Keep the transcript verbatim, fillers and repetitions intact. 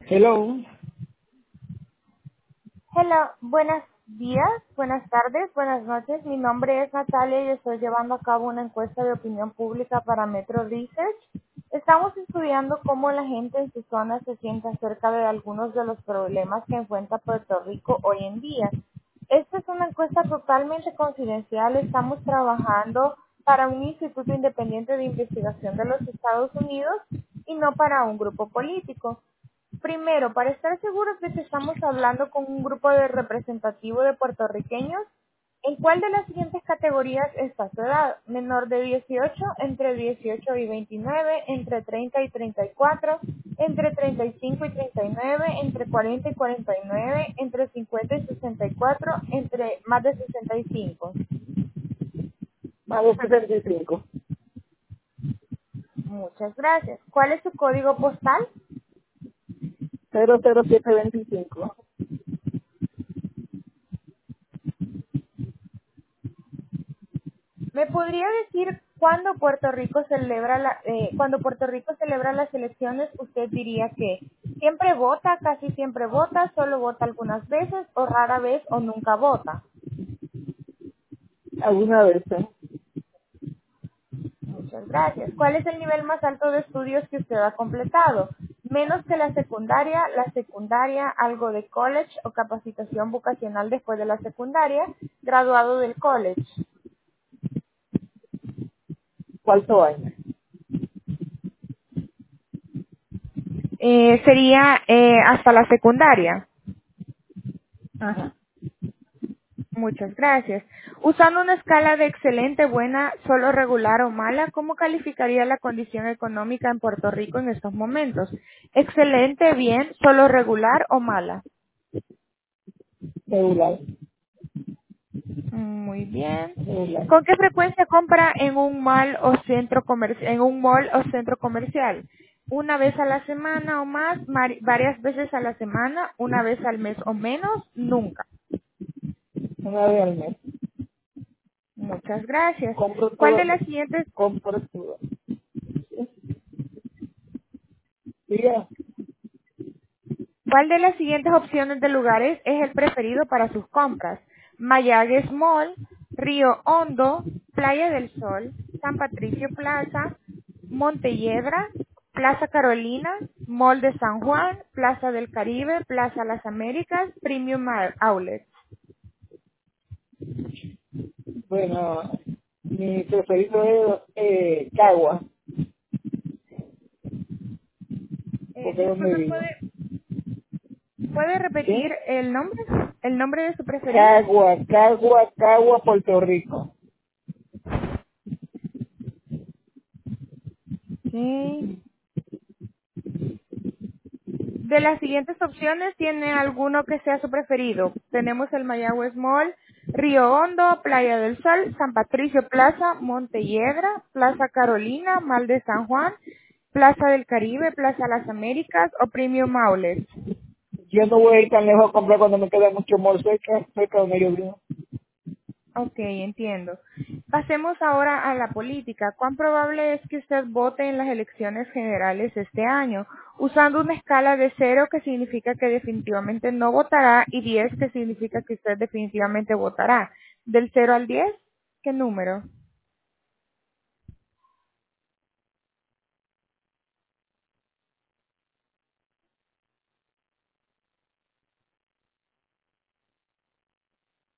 Hello. Hola, buenos días, buenas tardes, buenas noches. Mi nombre es Natalia y estoy llevando a cabo una encuesta de opinión pública para Metro Research. Estamos estudiando cómo la gente en su zona se siente acerca de algunos de los problemas que enfrenta Puerto Rico hoy en día. Esta es una encuesta totalmente confidencial. Estamos trabajando para un instituto independiente de investigación de los Estados Unidos y no para un grupo político. Primero, para estar seguros de que estamos hablando con un grupo de representativo de puertorriqueños, ¿en cuál de las siguientes categorías está su edad? Menor de dieciocho, entre dieciocho y veintinueve, entre treinta y treinta y cuatro, entre treinta y cinco y treinta y nueve, entre cuarenta y cuarenta y nueve, entre cincuenta y sesenta y cuatro, entre más de sesenta y cinco. Más de sesenta y cinco. Muchas gracias. ¿Cuál es su código postal? cero cero siete veinticinco. ¿Me podría decir cuándo Puerto Rico celebra la, eh, cuando Puerto Rico celebra las elecciones, usted diría que siempre vota, casi siempre vota, solo vota algunas veces o rara vez o nunca vota? ¿Alguna vez? eh? Muchas gracias. ¿Cuál es el nivel más alto de estudios que usted ha completado? Menos que la secundaria, la secundaria, algo de college o capacitación vocacional después de la secundaria, graduado del college. ¿Cuánto año? Eh, sería eh, hasta la secundaria. Ajá. Muchas gracias. Usando una escala de excelente, buena, solo regular o mala, ¿cómo calificaría la condición económica en Puerto Rico en estos momentos? Excelente, bien, solo regular o mala. Regular. Muy bien. Regular. ¿Con qué frecuencia compra en un mall o centro comercial, en un mall o centro comercial? Una vez a la semana o más, mari- varias veces a la semana, una vez al mes o menos, nunca. Una vez al mes. Muchas gracias. Compro ¿Cuál de todo. las siguientes Compro todo. Diga. ¿Cuál de las siguientes opciones de lugares es el preferido para sus compras? Mayagüez Mall, Río Hondo, Playa del Sol, San Patricio Plaza, Montelledra, Plaza Carolina, Mall de San Juan, Plaza del Caribe, Plaza Las Américas, Premium Outlet. Bueno, mi preferido es eh, Cagua, Eh, porque es donde disculpe, vivo. ¿puede, ¿puede repetir ¿Sí? el nombre? ¿El nombre de su preferido? Cagua, Cagua, Cagua, Puerto Rico. Sí. De las siguientes opciones, ¿tiene alguno que sea su preferido? Tenemos el Mayagüez Mall, Río Hondo, Playa del Sol, San Patricio Plaza, Montelledra, Plaza Carolina, Mal de San Juan, Plaza del Caribe, Plaza Las Américas o Premium Outlet. Yo no voy a ir tan lejos a comprar cuando me queda mucho more cerca, cerca donde yo vivo. Ok, entiendo. Pasemos ahora a la política. ¿Cuán probable es que usted vote en las elecciones generales este año? Usando una escala de cero, que significa que definitivamente no votará, y diez, que significa que usted definitivamente votará. ¿Del cero al diez? ¿Qué número?